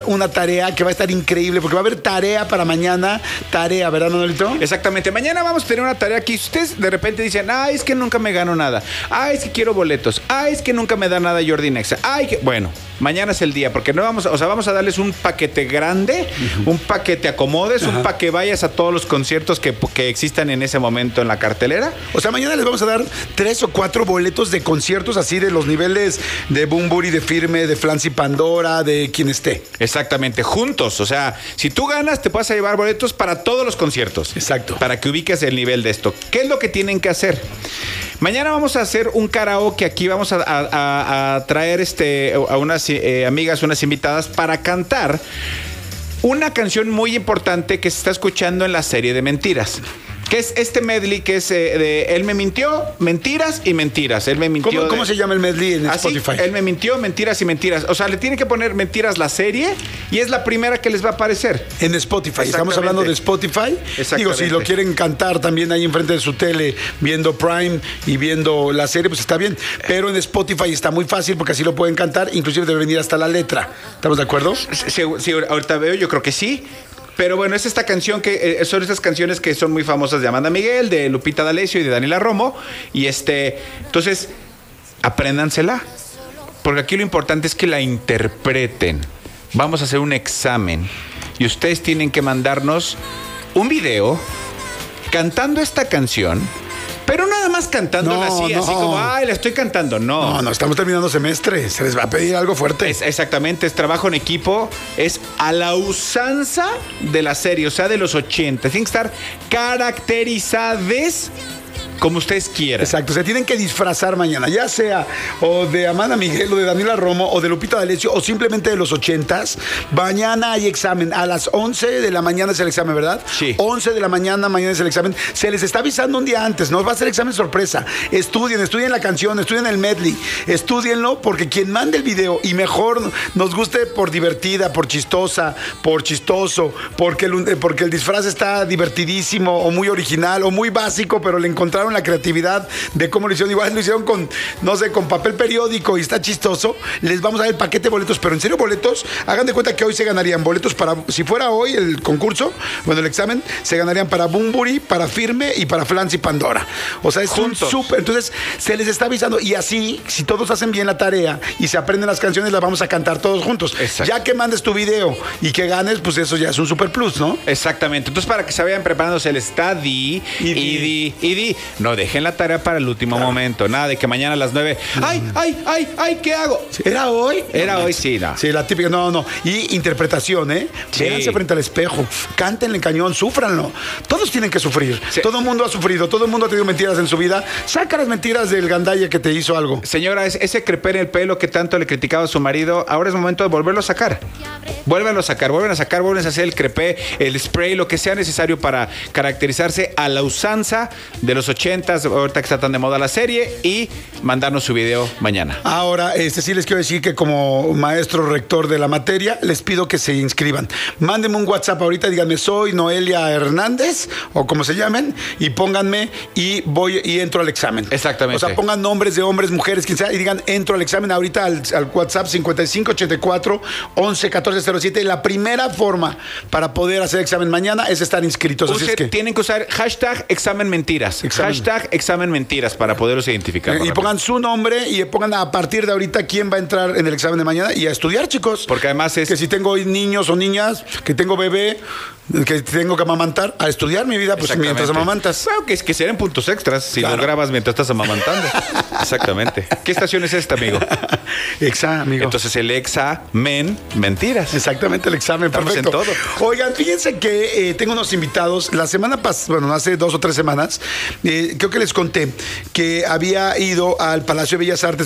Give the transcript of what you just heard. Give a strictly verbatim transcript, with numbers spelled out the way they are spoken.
una tarea que va a estar increíble, porque va a haber tarea para mañana, tarea, ¿verdad, Manolito? Exactamente, mañana vamos a tener una tarea que ustedes de repente dicen, ay, es que nunca me gano nada, ay, es que quiero boletos, ay, es que nunca me da nada Jordi Nexa, ay, que... bueno, mañana es el día, porque no vamos, o sea, vamos a darles un paquete grande, uh-huh. un paquete acomodes, uh-huh. un pa' que vayas a todos los conciertos que, que existan en ese momento en la cartelera. O sea, mañana les vamos a dar tres o cuatro boletos de conciertos así de los niveles de Bunbury, de Firme, de Flancy Pandora, de quien esté. Exactamente, juntos, o sea, si tú ganas te vas a llevar boletos para todos los conciertos. Exacto. Para que ubiques el nivel de esto. ¿Qué es lo que tienen que hacer? Mañana vamos a hacer un karaoke aquí, vamos a, a, a traer este, a unas eh, amigas, unas invitadas para cantar una canción muy importante que se está escuchando en la serie de Mentiras. Que es este medley que es eh, de Él me mintió, mentiras y mentiras. Él me mintió. ¿Cómo, de... ¿Cómo se llama el medley en Así, Spotify? Él me mintió, mentiras y mentiras. O sea, le tiene que poner Mentiras la serie y es la primera que les va a aparecer. En Spotify. Estamos hablando de Spotify. Digo, si lo quieren cantar también ahí enfrente de su tele, viendo Prime y viendo la serie, pues está bien. Pero en Spotify está muy fácil porque así lo pueden cantar. Inclusive debe venir hasta la letra. ¿Estamos de acuerdo? Sí, sí, ahorita veo, yo creo que sí. Pero bueno, es esta canción que eh, son estas canciones que son muy famosas de Amanda Miguel, de Lupita D'Alessio y de Daniela Romo. Y este, entonces, apréndansela. Porque aquí lo importante es que la interpreten. Vamos a hacer un examen. Y ustedes tienen que mandarnos un video cantando esta canción. Pero nada más cantándola no, así, no. así como, ay, la estoy cantando. No. No, no, estamos terminando semestre. Se les va a pedir algo fuerte. Es, exactamente, es trabajo en equipo. Es a la usanza de la serie, o sea, de los ochenta. Tienen que estar caracterizadas como ustedes quieran. Exacto, se tienen que disfrazar mañana, ya sea o de Amanda Miguel, o de Daniela Romo, o de Lupita D'Alessio, o simplemente de los ochentas. Mañana hay examen, a las once de la mañana es el examen, ¿verdad? Sí. once de la mañana, mañana es el examen. Se les está avisando un día antes, no va a ser examen sorpresa. Estudien, estudien la canción, estudien el medley, estúdienlo, porque quien mande el video y mejor nos guste por divertida, por chistosa, por chistoso, porque el, porque el disfraz está divertidísimo, o muy original, o muy básico, pero le encontraron la creatividad de cómo lo hicieron. Igual lo hicieron con, no sé, con papel periódico y está chistoso. Les vamos a dar el paquete de boletos, pero en serio boletos, hagan de cuenta que hoy se ganarían boletos para, si fuera hoy el concurso, bueno, el examen, se ganarían para Bunbury, para Firme y para Flancy Pandora. O sea, es Juntos. un súper, entonces se les está avisando y así, si todos hacen bien la tarea y se aprenden las canciones, las vamos a cantar todos juntos. Exacto. Ya que mandes tu video y que ganes, pues eso ya es un super plus, ¿no? Exactamente. Entonces, para que se vayan preparándose el está di, y di, y di. No dejen la tarea para el último claro. momento. Nada de que mañana a las nueve. ¡Ay, ay, ay, ay! ¿Qué hago? ¿Era hoy? Era no, hoy, sí, no. Sí, la típica, no, no. Y interpretación, ¿eh? Sí. Véanse frente al espejo. Cántenle en cañón, súfranlo. Todos tienen que sufrir. Sí. Todo el mundo ha sufrido. Todo el mundo ha tenido mentiras en su vida. Saca las mentiras del gandalla que te hizo algo. Señora, ese crepé en el pelo que tanto le criticaba a su marido, ahora es momento de volverlo a sacar. Vuélvanlo a sacar, vuelven a sacar, vuelven a hacer el crepé, el spray, lo que sea necesario para caracterizarse a la usanza de los ochentas, ahorita que está tan de moda la serie, y mandarnos su video mañana. Ahora, este sí les quiero decir que como maestro rector de la materia, les pido que se inscriban. Mándenme un WhatsApp ahorita, díganme, soy Noelia Hernández, o como se llamen, y pónganme y voy y entro al examen. Exactamente. O sea, pongan nombres de hombres, mujeres, quien sea, y digan, entro al examen ahorita al, al WhatsApp cincuenta y cinco ochenta y cuatro once catorce cero siete. La primera forma para poder hacer examen mañana es estar inscritos. Así Usted es que tienen que usar hashtag examen mentiras. Examen. Hashtag examen mentiras para poderlos identificar. Y pongan su nombre y pongan a partir de ahorita quién va a entrar en el examen de mañana y a estudiar, chicos. Porque además es... Que si tengo niños o niñas, que tengo bebé, que tengo que amamantar, a estudiar mi vida, pues mientras amamantas. Claro, que es que serán puntos extras si claro. lo grabas mientras estás amamantando. Exactamente. ¿Qué estación es esta, amigo? Exa, amigo. Entonces el examen mentiras. Exactamente, el examen. Estamos perfecto. En todo. Oigan, fíjense que eh, tengo unos invitados. La semana pasada, bueno, hace dos o tres semanas, eh, creo que les conté que había ido al Palacio de Bellas Artes